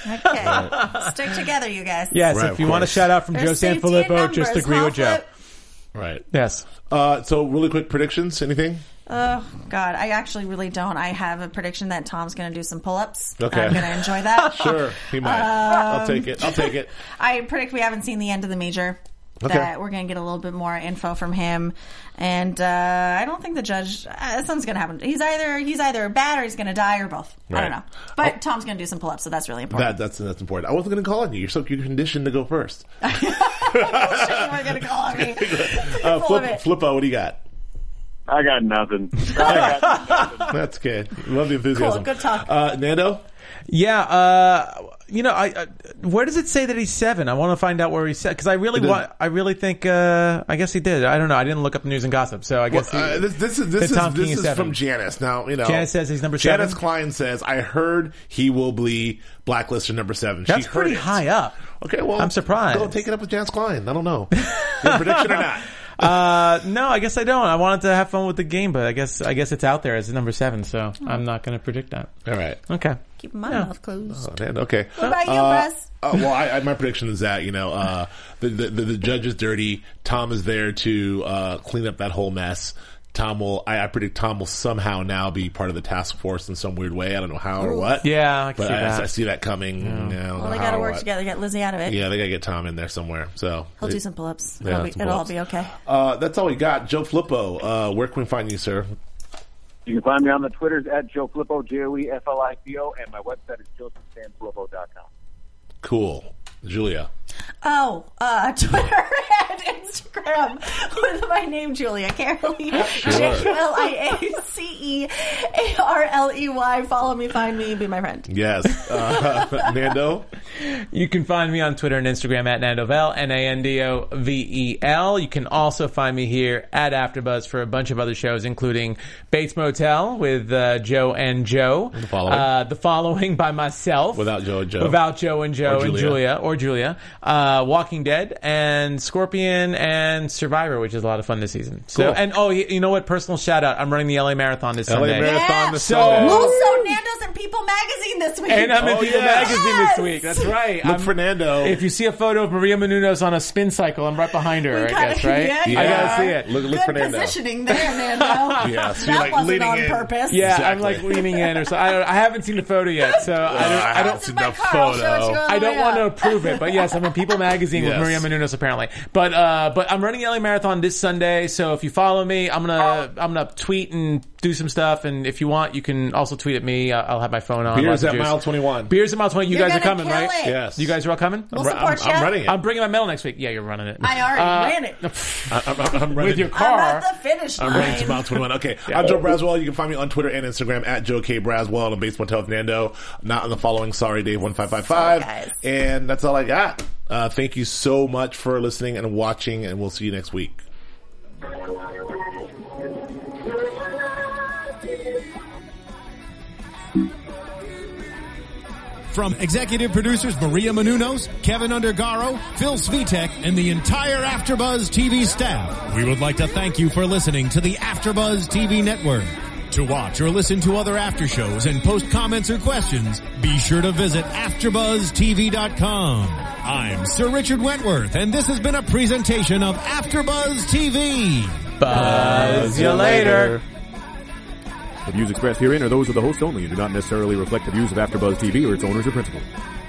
Okay. Stick together, you guys. Yes, Right, if you of want a course. shout out from There's Joe safety in Sanfilippo, just numbers, agree huh, with Joe. Flip? Right. Yes. Uh, so really quick predictions, anything? Oh, God. I actually really don't. I have a prediction that Tom's going to do some pull-ups. Okay. I'm going to enjoy that. Sure, he might. I'll take it. I'll take it. I predict we haven't seen the end of the major. Okay. That we're going to get a little bit more info from him, and uh, I don't think the judge. Uh, something's going to happen. He's either he's either bad or he's going to die or both. I Right. don't know. But Tom's going to do some pull-ups, so that's really important. That, that's that's important. I wasn't going to call on you. You're so you're conditioned to go first. Bullshit, you were going to call on me. Uh, Full of Flip, it. Flippo, what do you got? I got nothing. I got nothing. That's good. Love the enthusiasm. Cool, good talk. Uh, Nando? Yeah, uh, you know, I, uh, where does it say that he's seven? I want to find out where he's set, because I really It want, I really think, uh, I guess he did. I don't know. I didn't look up news and gossip, so I guess Well, he, uh, this, this is that this is Tom this King is is seven. from Janice. Now you know. Janice says he's number Janice seven? Klein says, "I heard he will be blacklisted number seven." That's she heard pretty it. high up. Okay, well, I'm surprised. Go take it up with Janice Klein. I don't know. Your prediction or not? Uh, no, I guess I don't. I wanted to have fun with the game, but I guess, I guess it's out there as number seven, so I'm not going to predict that. All right. Okay. Keep my Yeah. mouth closed. Oh, man, okay. What about you, Uh, Russ? uh, well, I, I, my prediction is that you know uh, the, the the the judge is dirty. Tom is there to uh, clean up that whole mess. Tom will. I, I predict Tom will somehow now be part of the task force in some weird way. I don't know how or what. Yeah, I can but see I, that. I see that coming. Yeah. I don't Well, know they how got to or work what. together to get Lizzie out of it. Yeah, they got to get Tom in there somewhere. So He'll it- do some pull-ups. Yeah, it'll be, some it'll all pull-ups. be okay. Uh, that's all we got. Joe Flippo, uh, where can we find you, sir? You can find me on the Twitters at Joe Flippo, J O E F L I P O, and my website is joseph sanfilippo dot com. Cool. Julia. Oh, uh, Twitter and Instagram with my name, Julia Carley. J U L I A C E A R L E Y. Follow me, find me, be my friend. Yes. Uh, Nando. You can find me on Twitter and Instagram at Nandovel, N A N D O V E L. You can also find me here at AfterBuzz for a bunch of other shows, including Bates Motel with uh, Joe and Joe. The Following. Uh, the Following by myself. Without Joe and Joe. Without Joe and Joe Or and Julia. Julia. Or Julia. Uh, Walking Dead and Scorpion and Survivor, which is a lot of fun this season. So, Cool. and oh, you you know what? Personal shout out. I'm running the L A Marathon this L A Sunday. Marathon Yeah. this So- Sunday. Also, Nando's in People Magazine this week. And I'm in Oh, People yeah. Magazine Yes! this week. That's right. Look I'm- for Nando. If you see a photo of Maria Menounos on a spin cycle, I'm right behind her, We I kinda- guess, right? yeah, I you gotta are. see it. Look, look Good for Nando. positioning there, Nando. Yeah, so that you're like wasn't leaning on in. purpose. Yeah, Exactly. I'm like leaning in or so. I, don't, I haven't seen the photo yet, so I don't, I I don't, haven't seen my the car, I'll show it to you photo. on the I don't way want to up. approve it, but yes, I'm in People Magazine Yes. with Maria Menounos apparently. But uh, but I'm running L A Marathon this Sunday, so if you follow me, I'm gonna I'm gonna tweet and do some stuff. And if you want, you can also tweet at me. I'll, I'll have my phone on. Beers lots of at juice. mile twenty-one. Beers at mile twenty. You You're guys are gonna coming, kill right? it. Yes. You guys are all coming. We'll I'm, support I'm you. running it. I'm bringing my medal next week. Yeah, you're running it. I already Uh, ran it. I'm, I'm, I'm running. with your I'm car. at the finish line. I'm running to mile twenty-one. Okay. I'm Joe Braswell. You can find me on Twitter and Instagram at Joe K. Braswell and Bates Motel with Nando. Not on the following. Sorry, Dave one five five five. Sorry, guys. And that's all I got. Uh, thank you so much for listening and watching, and we'll see you next week. From executive producers Maria Menounos, Kevin Undergaro, Phil Svitek, and the entire AfterBuzz T V staff, we would like to thank you for listening to the AfterBuzz T V network. To watch or listen to other after shows and post comments or questions, be sure to visit after buzz T V dot com. I'm Sir Richard Wentworth, and this has been a presentation of AfterBuzz T V. Buzz you later. The views expressed herein are those of the host only and do not necessarily reflect the views of AfterBuzz T V or its owners or principals.